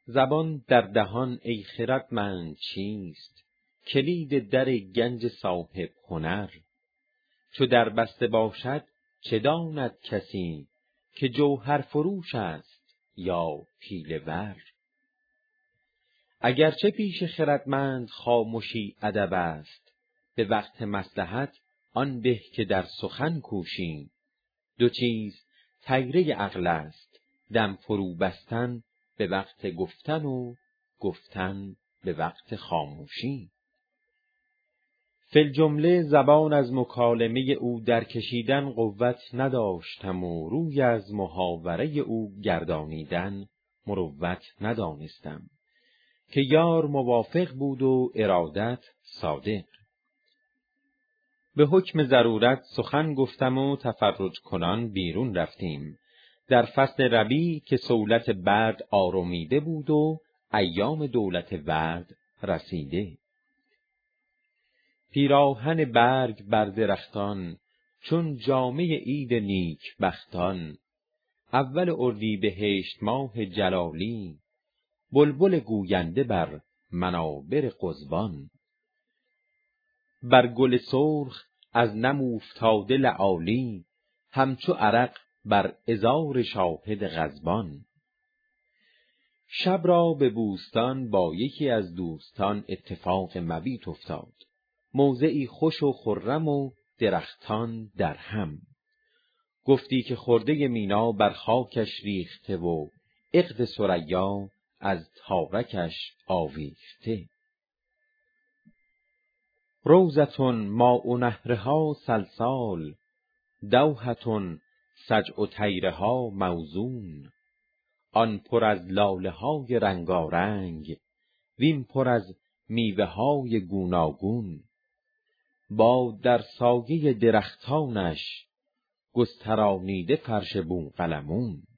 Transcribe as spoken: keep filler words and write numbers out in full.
زبان در دهان ای خردمند چیست؟ کلید در گنج صاحب هنر. چو در بسته باشد چه داند کسی؟ که جوهر فروش است یا حیله ور. اگرچه پیش خردمند خامشی ادب است، به وقت مصلحت آن به که در سخن کوشی. دو چیز طیره عقل است، دم فرو بستن به وقت گفتن و گفتن به وقت خاموشی. فی الجمله زبان از مکالمه او در کشیدن قوت نداشتم و روی از محاوره او گردانیدن مروت ندانستم، که یار موافق بود و ارادت صادق. به حکم ضرورت سخن گفتم و تفرج کنان بیرون رفتیم، در فصل ربیع که صولت برد آرمیده بود و ایام دولت ورد رسیده. پیراهن برگ بر درختان، چون جامه عید نیک بختان. اول اردیبهشت ماه جلالی، بلبل گوینده بر منابر قضبان. بر گل سرخ از نم اوفتاده لآلی، همچو عرق بر عذار شاهد غضبان. شب را به بوستان با یکی از دوستان اتفاق مبیت افتاد، موضعی خوش و خرم و درختان در هم. گفتی که خرده مینا بر خاکش ریخته و عقد ثریا از تارکش آویخته. روضة ماء نهرها سلسال، دوحة سجع طیرها موزون. آن پر از لاله های رنگارنگ، وین پر از میوه های گوناگون. باد در سایه درختانش، گسترانیده فرش بوقلمون.